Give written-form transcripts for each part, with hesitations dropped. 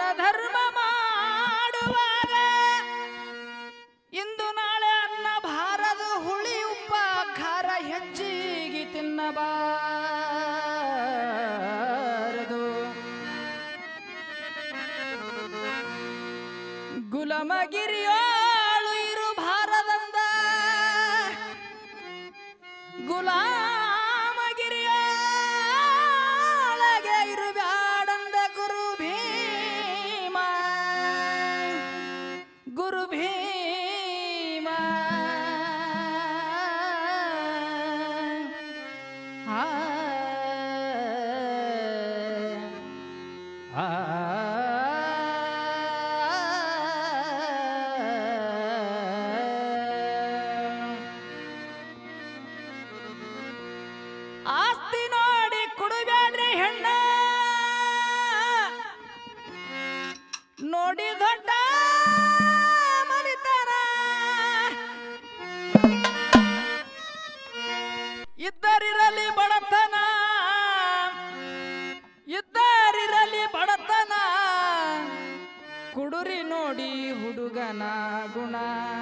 ಧರ್ಮ ಮಾಡುವಾಗ ಇಂದು ನಾಳೆ ಅನ್ನ ಭಾರದ ಹುಳಿ ಉಪ್ಪ ಖಾರ ಹೆಚ್ಚಿಗೆ ತಿನ್ನಬಾರದು. ಗುಲಾಮಗಿರಿಯೋಳು ಇರು ಭಾರದಂದ ಗುಲಾಮಗಿರಿಯೊಳಗೆ ಇರು ಬ್ಯಾಡಂದ ಗುರು ಭೀಮ ಗುರು ಭೀಮ. ಆಸ್ತಿ ನೋಡಿ ಕುಡಬ್ಯಾಡ್ರಿ ಹೆಣ್ಣ ನೋಡಿ ದೊಡ್ಡ ಮನಿತನ. ಇದ್ದರಿರಲಿ ಬಡತನ ಇದ್ದರಿರಲಿ ಬಡತನ ಕುಡುರಿ ನೋಡಿ ಹುಡುಗನ ಗುಣ.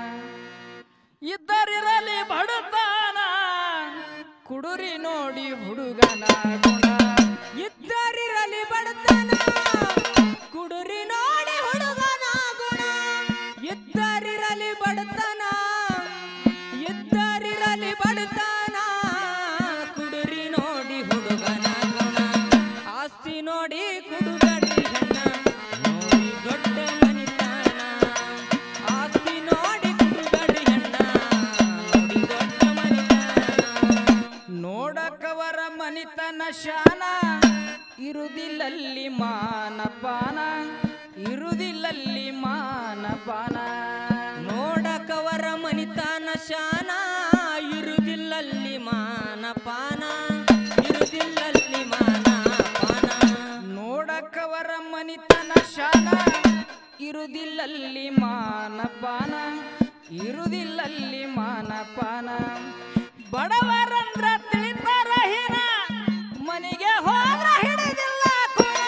ಇದ್ದರಿರಲಿ ಬಡತನ ಕುಡುರಿ ನೋಡಿ ಹುಡುಗನ ಗುಣ. ಇದ್ದರಿರಲಿ ಬಡತನ ಕುಡುರಿ ನೋಡಿ ಹುಡುಗನ ಗುಣ. ಇದ್ದರಿರಲಿ ಬಡತನ ಇದ್ದರಿರಲಿ ಬಡತನ ಕುಡುರಿ ನೋಡಿ ಹುಡುಗನ ಗುಣ. ಆಸ್ತಿ ನೋಡಿ ಕುಡುಗಡಿ ಹೆಣ್ಣ ನೋಡಿ ದೊಡ್ಡ ಮನಿತನ. ಆಸ್ತಿ ನೋಡಿ ಕುಡುಗಡಿ ಹೆಣ್ಣ ನೋಡಿ ದೊಡ್ಡ ಮನಿತನ. ನೋಡಕವರ ಮನಿತನ ಶಾನ ಇರುದಿಲ್ಲಲ್ಲಿ ಮಾನಪಾನ ಇರುದಿಲ್ಲಲ್ಲಿ ಮಾನಪಾನ. ನೋಡಕವರ ಮನಿತನ ಶಾನ ಇರುದಿಲ್ಲಲ್ಲಿ ಮಾನಪಾನ ಇರುದಿಲ್ಲಲ್ಲಿ ಮಾನಪಾನ. ನೋಡಕವರ ಮನಿತನ ಶಾನ ಇರುದಿಲ್ಲಲ್ಲಿ ಮಾನಪಾನ ಇರುದಿಲ್ಲಲ್ಲಿ ಮಾನಪಾನ. ಬಡವರಂದ್ರ ತಿಳಿತಾರ ಹೀನ ಮನೆಗೆ ಹೋದ್ರ ಹಿಡಿದಿಲ್ಲ ಕುಣ.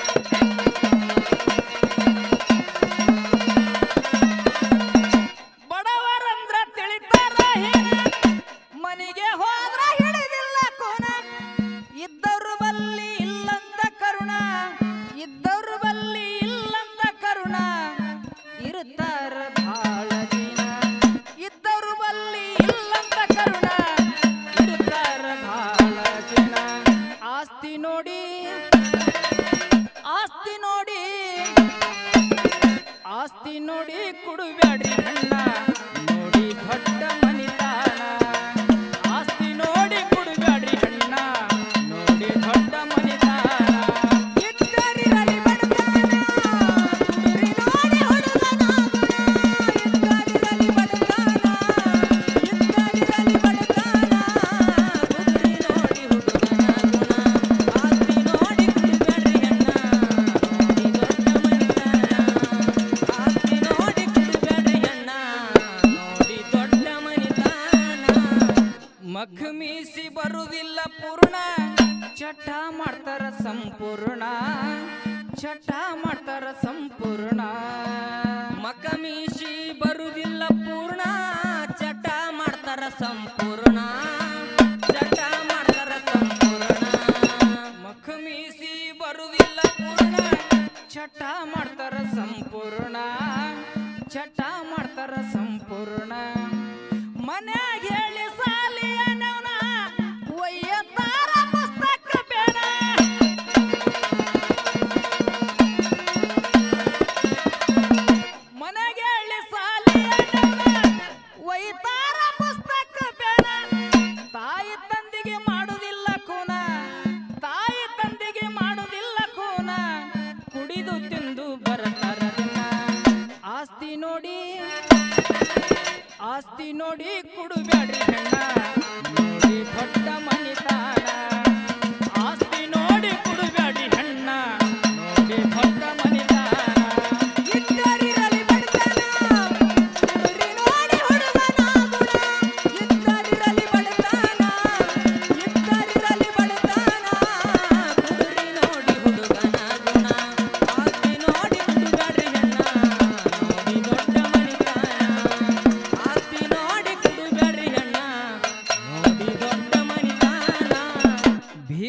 ಬಡವರಂದ್ರ ತಿಳಿತಾರ ಹೀನ ಮನೆಗೆ ಹೋದ್ರ ಹಿಡಿದಿಲ್ಲ ಕುಣ. ಇದ್ದವ್ರು ಬಲ್ಲಿ ಇಲ್ಲಂತ ಕರುಣ ಇದ್ದವ್ರು ಬಲ್ಲಿ ಇಲ್ಲಂತ ಕರುಣ ಇರುತ್ತಾರ ಭಾಳ ಜೀನ. ಇದ್ದವ್ರು ಬಲ್ಲಿ ಇಲ್ಲಂತ ಕರುಣ ಇರುತ್ತಾರ ಭಾಳ ಜನ. ಆಸ್ತಿ ನೋಡಿ ಆಸ್ತಿ ನೋಡಿ ಆಸ್ತಿ ನೋಡಿ ಕುಡುಬ್ಯಾಡ್ರಿ ಅಣ್ಣ ನೋಡಿ ದೊಡ್ಡ ಮನಿತಾನ. ಆಸ್ತಿ ನೋಡಿ ಕುಡುಬ್ಯಾಡ್ರಿ ಅಣ್ಣ ನೋಡಿ ದೊಡ್ಡ ಮನಿತಾನ. ಇದ್ದರಿರಲಿ ಬಡತನ ಕುಡುರಿ ನೋಡಿ ಹುಡುಗನ ಗುಣ. ಇದ್ದರಿರಲಿ ಬಡತನ ಇದ್ದರಿರಲಿ ಬಡತನ ಕುಡುರಿ ನೋಡಿ ಹುಡುಗನ ಗುಣ. ಆಸ್ತಿ ನೋಡಿ ಕುಡುಗಡಿ ಹೆಣ್ಣ ನೋಡಿ ದೊಡ್ಡ ಮನಿತನ. ಆಸ್ತಿ ನೋಡಿ ಕುಡುಗಡಿ ಹೆಣ್ಣ ನೋಡಿ ದೊಡ್ಡ ಮನಿತನ. ಮಖ ಮೀಸಿ ಬರುವುದಿಲ್ಲ ಪೂರ್ಣ ಚಟ ಮಾಡ್ತಾರ ಸಂಪೂರ್ಣ ಚಟ ಮಾಡ್ತಾರ ಸಂಪೂರ್ಣ. ಮಕ ಮೀಸಿ ಬರುದಿಲ್ಲ ಪೂರ್ಣ ಚಟ ಮಾಡ್ತಾರ ಸಂಪೂರ್ಣ ಚಟ ಮಾಡ್ತಾರ ಸಂಪೂರ್ಣ. ಮಖ ಮೀಸಿ ಬರುವುದಿಲ್ಲ ಪೂರ್ಣ ಚಟ ಮಾಡ್ತಾರ ಸಂಪೂರ್ಣ ಚಟ ಮಾಡ್ತಾರ ಸಂಪೂರ್ಣ. ಮನ್ಯಾಗ ಹೇಳಿ ಸಾಲಿಯ ನವನ ಒಯ್ಯತಾರ ಪುಸ್ತಕ ಬೇಡ. ಮನೆಗೆ ಹೇಳಿ ಸಾಲಿಯ ನವನ ಒಯ್ತಾರ ಪುಸ್ತಕ ಬೇಡ. ತಾಯಿ ತಂದೆಗೆ ಮಾಡುವುದಿಲ್ಲ ಕೂನ ತಾಯಿ ತಂದೆಗೆ ಮಾಡುವುದಿಲ್ಲ ಕೂನ ಕುಡಿದು ತಿಂದು ಬರ್ತಾರ ದಿನ. ಆಸ್ತಿ ನೋಡಿ ಆಸ್ತಿ ನೋಡಿ ಕುಡುಬ್ಯಾಡ್ರಿ ಹೆಣ್ಣ ನೋಡಿ ದೊಡ್ಡ ಮನಿತಾನ. ಆಸ್ತಿ ನೋಡಿ ಕುಡುಬ್ಯಾಡ್ರಿ ಹೆಣ್ಣ ನೋಡಿ ದೊಡ್ಡ ಮನಿತಾನ. ಇದ್ದರಿರಲಿ ಬಡತನ ಕುಡುರಿ ನೋಡಿ ಹುಡುಗನ ಗುಣ. ಇದ್ದರಿರಲಿ ಬಡತನ ಇದ್ದರಿರಲಿ ಬಡತನ ಕುಡುರಿ ನೋಡಿ ಹುಡುಗನ ಗುಣ. ಆಸ್ತಿ ನೋಡಿ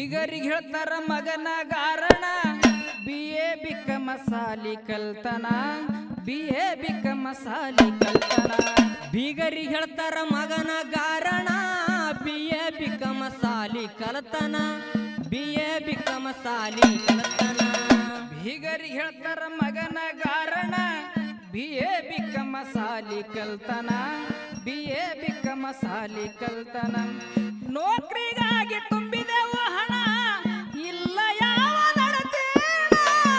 ಬೀಗರಿಗೆ ಹೇಳ್ತಾರ ಮಗನ ಗಾರಣ ಬಿಎ ಬಿಕ್ಕ ಮಸಾಲಿ ಕಲ್ತನ ಬಿಎ ಬಿಕ್ಕ ಮಸಾಲಿ ಕಲ್ತನ ಬೀಗರಿಗೆ ಹೇಳ್ತಾರ ಮಗನ ಗಾರಣ ಬಿಎ ಬಿಕ್ಕ ಮಸಾಲಿ ಕಲ್ತನ ಬಿಎ ಬಿಕ್ಕ ಮಸಾಲಿ ಕಲ್ತನ ಬೀಗರಿಗೆ ಹೇಳ್ತಾರ ಮಗನ ಗಾರಣ ಬಿಎ ಬಿಕ್ಕ ಮಸಾಲಿ ಕಲ್ತನ ಬಿಎ ಬಿಕ್ಕ ಮಸಾಲಿ ಕಲ್ತನ ನೌಕರಿಗಾಗಿ ತುಂಬಿದೆವು ಹಣ ಇಲ್ಲ ಯಾವ ನಡತೇನ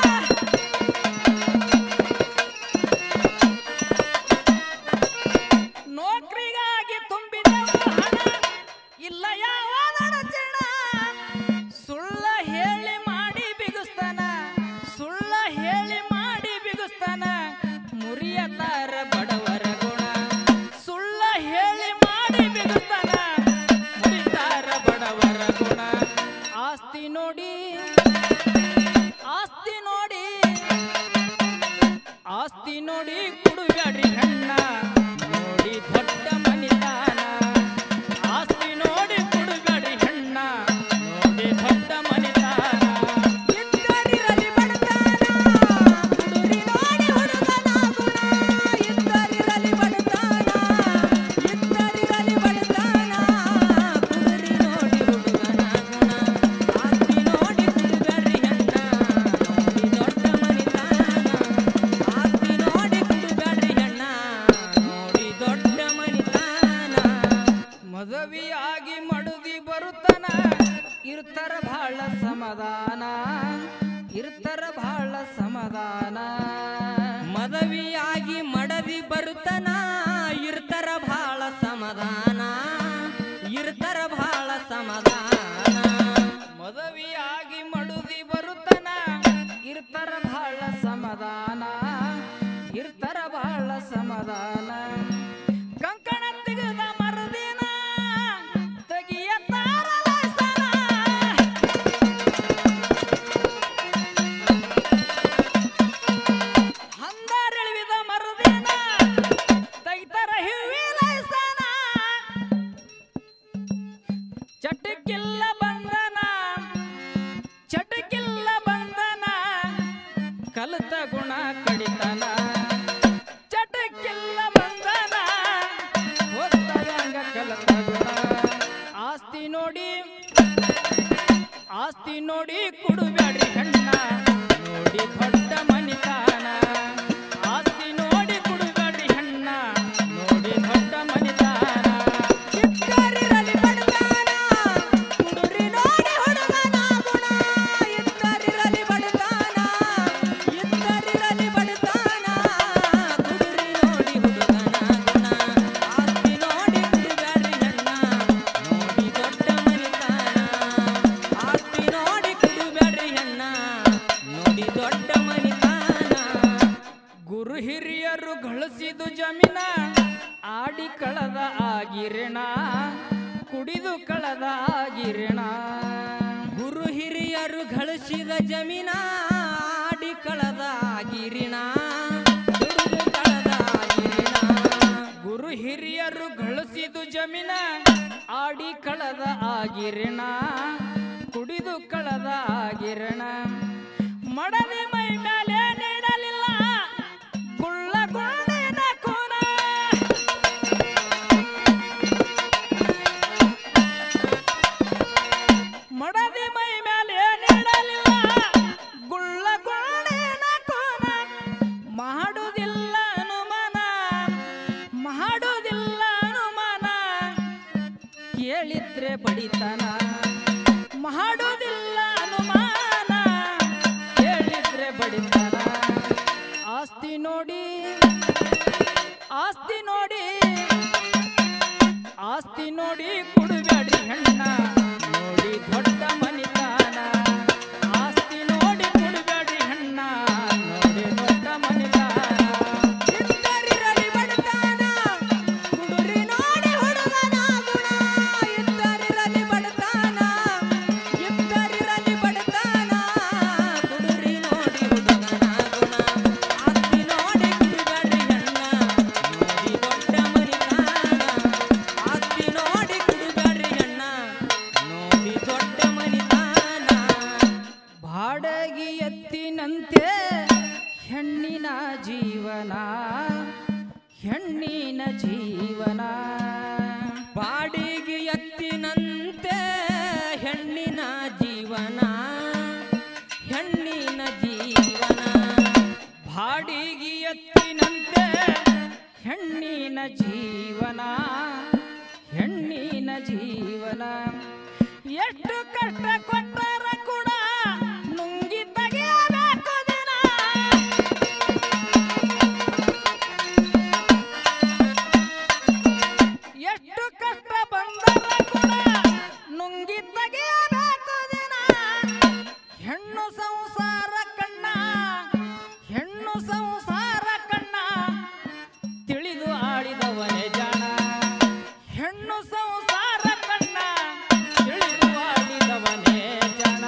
ನೌಕರಿಗಾಗಿ ತುಂಬಿದೆವು ಹಣ ಇಲ್ಲ ಯಾವ ನಡತೇನ ಸುಳ್ಳ ಹೇಳಿ ಮಾಡಿ ಬಿಗುಸ್ತಾನ ಸುಳ್ಳ ಹೇಳಿ ಮಾಡಿ ಬಿಗುಸ್ತಾನ ಮುರಿಯತಾರ ಬಡವರ ಗುಣ ಸುಳ್ಳ ಹೇಳಿ ಮಾಡಿ ಬಿಗುಸ್ತಾನ ಮುರಿತಾರ ಬಡವರ ಗುಣ ಆಸ್ತಿ ನೋಡಿ ಆಸ್ತಿ ನೋಡಿ ಆಸ್ತಿ ನೋಡಿ ಕುಡುಬ್ಯಾಡ್ರಿ ಹೆಣ್ಣ ನೋಡಿ ದೊಡ್ಡ ಮನಿತಾನ ಆಸ್ತಿ ನೋಡಿ ಕುಡುಬ್ಯಾಡ್ರಿ ಹೆಣ್ಣ ನೋಡಿ ದೊಡ್ಡ ಮನಿತಾನ ಇದ್ದರಿರಲಿ ಬಡತನ ಕುಡುರಿ ನೋಡಿ ಹುಡುಗನ ಗುಣ ಇದ್ದರಿರಲಿ ಬಡತನ ಇದ್ದರಿರಲಿ ಬಡತನ ಕುಡುರಿ ನೋಡಿ ಹುಡುಗನ ಗುಣ ಆಸ್ತಿ ನೋಡಿ ಕುಡುಬ್ಯಾಡ್ರಿ ಹೆಣ್ಣ ನೋಡಿ ದೊಡ್ಡ ಮನಿತಾನ ಆಸ್ತಿ ನೋಡಿ ಕುಡುಬ್ಯಾಡ್ರಿ ಹೆಣ್ಣ ನೋಡಿ ದೊಡ್ಡ ಮನಿತಾನ ಮದುವೆಯಾಗಿ ಮಡುದಿ ಬರುತ್ತನ ಇರ್ತಾರ ಬಹಳ ಸಮಾಧಾನ ಇರ್ತಾರ ಬಹಳ ಸಮಾಧಾನ ಮದವಿಯಾಗಿ ಮಡದಿ ಬರುತ್ತನ ಇರ್ತರ ಭಾಳ ಸಮಾಧಾನ ಇರ್ತರ ಭಾಳ ಸಮಾಧಾನ ಮದುವೆಯಾಗಿ ಮಡುದಿ ಬರುತ್ತನ ಇರ್ತಾರ ಬಹಳ ಸಮಾಧಾನ ಇರ್ತಾರ ಬಹಳ ಸಮಾಧಾನ ಕಂಕಣ ತೆಗೆದ ಮರುದಿನ ತೆಗಿಯತಾರ ಲಸನ ಹಂದರೆಳಿದ ಮರುದಿನ ತೆಗಿತಾರ ಹಿವಿ ಲಸನ ಚಟಕ್ಕಿಲ್ಲ ಬಂಧನ ಚಟಕ್ಕಿಲ್ಲ ಬಂಧನ ಕಲಿತ ಗುಣ ಕಡಿತನ ಚಟಕ್ಕಿಲ್ಲ ಬಂಧನ ಹೊತ್ತದಂಗ ಕಲಿತ ಗುಣ ಆಸ್ತಿ ನೋಡಿ ಕುಡುಬ್ಯಾಡ್ರಿ ಹೆಣ್ಣ ನೋಡಿ ದೊಡ್ಡ ಮನಿತಾನ ಆಸ್ತಿ ನೋಡಿ ಕುಡುಬ್ಯಾಡ್ರಿ ಹೆಣ್ಣ ನೋಡಿ ದೊಡ್ಡ ಮನಿತಾನ ಇದ್ದರಿರಲಿ ಬಡತನ ಕುಡುರಿ ನೋಡಿ ಹುಡುಗನ ಗುಣ ಇದ್ದರಿರಲಿ ಬಡತನ ಇದ್ದರಿರಲಿ ಬಡತನ ಕುಡುರಿ ನೋಡಿ ಹುಡುಗನ ಗುಣ ಆಸ್ತಿ ನೋಡಿ ಕುಡುಬ್ಯಾಡ್ರಿ ಹೆಣ್ಣ ನೋಡಿ ದೊಡ್ಡ ಮನಿತಾನ ಆಸ್ತಿ ನೋಡಿ ಕುಡುಬ್ಯಾಡ್ರಿ ಹೆಣ್ಣ ನೋಡಿ ದೊಡ್ಡ ಮನಿತಾನ ಗುರು ಹಿರಿಯರು ಗಳಿಸಿದು ಜಮೀನ ಆಡಿ ಕಳದ ಆಗಿರೆಣ ಕುಡಿದು ಕಳದ ಆಗಿರೆಣ ಗುರು ಹಿರಿಯರು ಗಳಿಸಿದ ಜಮೀನ ಆಡಿ ಕಳದ ಗಿರಿಣ ದುಡಿದು ಕಳದ ಗಿರಿಣ ಗುರು ಹಿರಿಯರು ಗಳಿಸಿದು ಜಮೀನ ಆಡಿ ಕಳದ ಆಗಿರೆಣ ಕುಡಿದು ಕಳದ ಆಗಿರೆಣ ಮಡದಿ ಮೈ ಮೇಲೆ ನೀಡಲಿಲ್ಲ ಗುಳ್ಳ ಗುಳ್ಳಿನ ಕೂನ ಮಡದಿ ಮೈ ಮೇಲೆ ನೀಡಲಿಲ್ಲ ಗುಳ್ಳ ಗುಳ್ಳಿನ ಕೂನ ಮಾಡುವುದಿಲ್ಲ ಅನುಮಾನ ಮಾಡುವುದಿಲ್ಲ ಅನುಮಾನ ಕೇಳಿದ್ರೆ ಬಡಿತನ ಮಾಡುವುದಿಲ್ಲ ಅನುಮಾನ ಕೇಳಿದ್ರೆ ಬಡಿತನ ಆಸ್ತಿ ನೋಡಿ ಆಸ್ತಿ ನೋಡಿ ಆಸ್ತಿ ನೋಡಿ ಕುಡುಬ್ಯಾಡ್ರಿ ಹೆಣ್ಣ ನೋಡಿ ದೊಡ್ಡ ಮನಿತಾನ ಆಸ್ತಿ ನೋಡಿ ಕುಡುಬ್ಯಾಡ್ರಿ ಹೆಣ್ಣ ನೋಡಿ ದೊಡ್ಡ ಮನಿತಾನ ಇದ್ದರಿರಲಿ ಬಡತನ ಕುಡುರಿ ನೋಡಿ ಹುಡುಗನ ಗುಣ ಇದ್ದರಿರಲಿ ಬಡತನ ಇದ್ದರಿರಲಿ ಬಡತನ ಕುಡುರಿ ನೋಡಿ ಹುಡುಗನ ಗುಣ ಆಸ್ತಿ ನೋಡಿ ಕುಡುಬ್ಯಾಡ್ರಿ ಹೆಣ್ಣ ನೋಡಿ ದೊಡ್ಡ ಮನಿತಾನ ಆಸ್ತಿ ನೋಡಿ ಕುಡುಬ್ಯಾಡ್ರಿ ಹೆಣ್ಣ ನೋಡಿ ದೊಡ್ಡ ಜೀವನ ಹೆಣ್ಣಿನ ಜೀವನ ಬಾಡಿಗೆ ಎತ್ತಿನಂತೆ ಹೆಣ್ಣಿನ ಜೀವನ ಹೆಣ್ಣಿನ ಜೀವನ ಎಷ್ಟು ಕಷ್ಟ ಕೊಟ್ಟರ ಕೂಡ ನುಂಗಿ ತೆಗೆಯಬೇಕು ದಿನ ಎಷ್ಟು ಕಷ್ಟ ಬಂದರ ಕೂಡ ನುಂಗಿ ತೆಗೆಯಬೇಕು ದಿನ ಹೆಣ್ಣು ಸಂಸಾರ ಕಣ್ಣ ಹೆಣ್ಣು ಸಂಸಾರ ಕಣ್ಣ ತಿಳಿದು ಆಳಿದವನೇ ಜಾಣ ಹೆಣ್ಣು ಸಂಸಾರ ಕಣ್ಣ ತಿಳಿದು ಆಳಿದವನೇ ಜಾಣ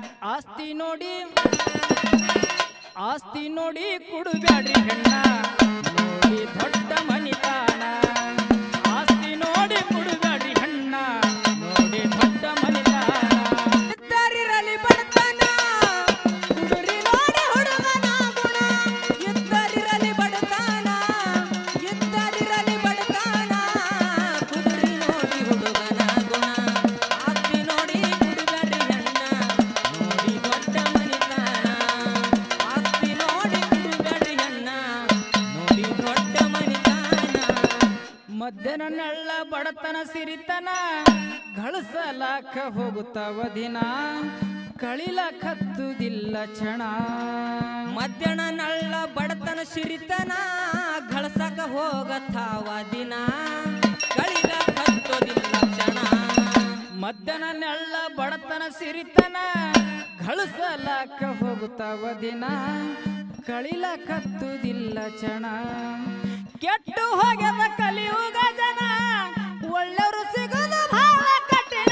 ಆಸ್ತಿ ನೋಡಿ ಕುಡುಬ್ಯಾಡ್ರಿ ಹೆಣ್ಣ ನೋಡಿ ದೊಡ್ಡ ಮನಿತಾನ ಆಸ್ತಿ ನೋಡಿ ಕುಡುಬ್ಯಾಡ್ರಿ ಹೆಣ್ಣ ನೋಡಿ ದೊಡ್ಡ ಮನಿತಾನ ಇದ್ದರಿರಲಿ ಬಡತನ ಕುಡುರಿ ನೋಡಿ ಹುಡುಗನ ಗುಣ ಇದ್ದರಿರಲಿ ಬಡತನ ಇದ್ದರಿರಲಿ ಬಡತನ ಕುಡುರಿ ನೋಡಿ ಹುಡುಗನ ಗುಣ ಆಸ್ತಿ ನೋಡಿ ಕುಡುಬ್ಯಾಡ್ರಿ ಹೆಣ್ಣ ನೋಡಿ ದೊಡ್ಡ ಮನಿತಾನ ಆಸ್ತಿ ನೋಡಿ ಕುಡುಬ್ಯಾಡ್ರಿ ಹೆಣ್ಣ ನೋಡಿ ದೊಡ್ಡ ಮನಿತಾನ ಮಧ್ಯಾಹ್ನ ನೆಳ್ಳ ಬಡತನ ಸಿರಿತನ ಗಳಿಸಲಾಕ ಹೋಗುತ್ತವ ದಿನ ಕಳಿಲಕತ್ತುದಿಲ್ಲ ಕ್ಷಣ ಮಧ್ಯಾಹ್ನ ನಳ್ಳ ಬಡತನ ಸಿರಿತನ ಗಳಸಕ ಹೋಗತಾವ ದಿನ ಗಳಿಗ ಕತ್ತೋದಿಲ್ಲ ಕ್ಷಣ ಮಧ್ಯಾಹ್ನ ನೆಳ್ಳ ಬಡತನ ಸಿರಿತನ ಗಳಿಸಲಾಕ ಹೋಗುತ್ತವ ದಿನ ಕಳಿಲಕತ್ತುದಿಲ್ಲ ಕ್ಷಣ ಕೆಟ್ಟು ಹೋಗ್ಯದ ಕಲಿಯುಗ ಜನ ಒಳ್ಳೆಯವರು ಸಿಗೋದು ಬಹಳ ಕಠಿಣ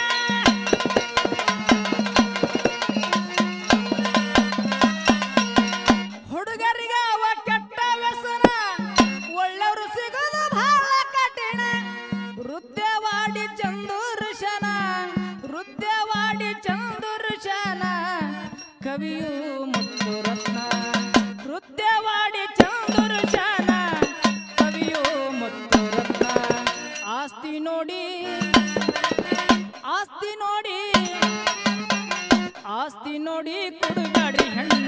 ಹುಡುಗರಿಗೆ ಅವ ಕೆಟ್ಟ ವ್ಯಸನ ಒಳ್ಳೆಯವರು ಸಿಗೋದು ಬಹಳ ಕಠಿಣ ವೃದ್ಧವಾಡಿ ಚಂದುರುಷನ ವೃದ್ಧವಾಡಿ ಚಂದುರುಷನ ಕವಿಯು ಮುತ್ತು ರತ್ನ ವೃದ್ಧವಾಡಿ ಚಂದುರುಷನ ಕವಿಯು ಮುತ್ತು ರತ್ನ ಆಸ್ತಿ ನೋಡಿ ಆಸ್ತಿ ನೋಡಿ ಕುಡುಬ್ಯಾಡ್ರಿ ಹೆಣ್ಣ